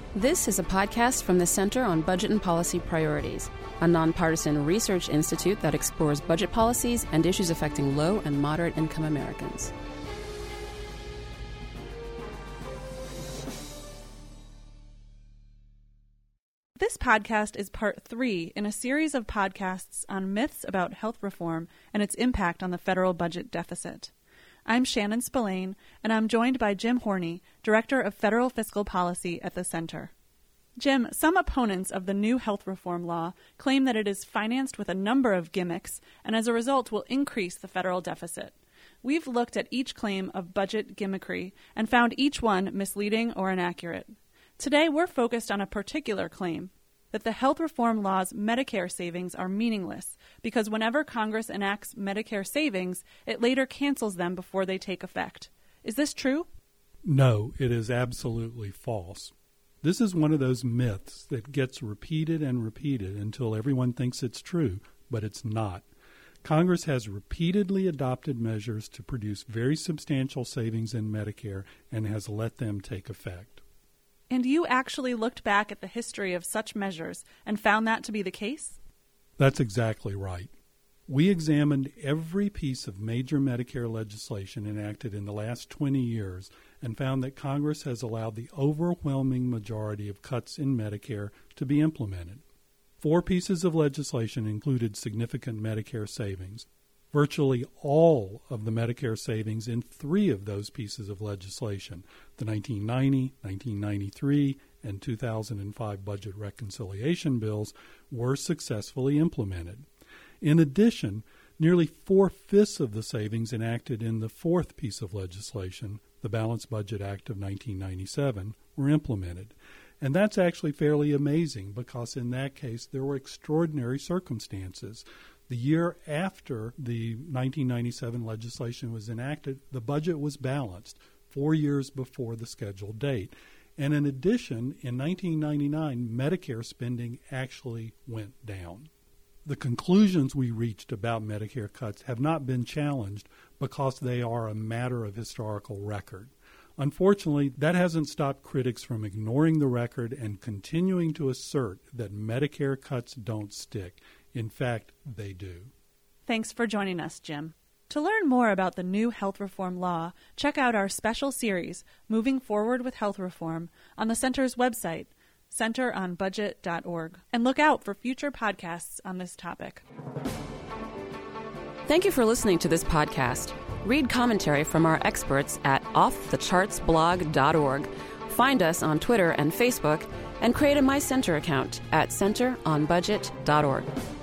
This is a podcast from the Center on Budget and Policy Priorities, a nonpartisan research institute that explores budget policies and issues affecting low and moderate income Americans. This podcast is part 3 in a series of podcasts on myths about health reform and its impact on the federal budget deficit. I'm Shannon Spillane, and I'm joined by Jim Horney, Director of Federal Fiscal Policy at the Center. Jim, some opponents of the new health reform law claim that it is financed with a number of gimmicks and as a result will increase the federal deficit. We've looked at each claim of budget gimmickry and found each one misleading or inaccurate. Today, we're focused on a particular claim, that the health reform law's Medicare savings are meaningless because whenever Congress enacts Medicare savings, it later cancels them before they take effect. Is this true? No, it is absolutely false. This is one of those myths that gets repeated and repeated until everyone thinks it's true, but it's not. Congress has repeatedly adopted measures to produce very substantial savings in Medicare and has let them take effect. And you actually looked back at the history of such measures and found that to be the case? That's exactly right. We examined every piece of major Medicare legislation enacted in the last 20 years and found that Congress has allowed the overwhelming majority of cuts in Medicare to be implemented. 4 pieces of legislation included significant Medicare savings. Virtually all of the Medicare savings in 3 of those pieces of legislation, the 1990, 1993, and 2005 budget reconciliation bills, were successfully implemented. In addition, nearly 4/5 of the savings enacted in the 4th piece of legislation, the Balanced Budget Act of 1997, were implemented. And that's actually fairly amazing because in that case there were extraordinary circumstances. The year after the 1997 legislation was enacted, the budget was balanced 4 years before the scheduled date. And in addition, in 1999, Medicare spending actually went down. The conclusions we reached about Medicare cuts have not been challenged because they are a matter of historical record. Unfortunately, that hasn't stopped critics from ignoring the record and continuing to assert that Medicare cuts don't stick. In fact, they do. Thanks for joining us, Jim. To learn more about the new health reform law, check out our special series, Moving Forward with Health Reform, on the Center's website, centeronbudget.org, and look out for future podcasts on this topic. Thank you for listening to this podcast. Read commentary from our experts at offthechartsblog.org. Find us on Twitter and Facebook, and create a My Center account at centeronbudget.org.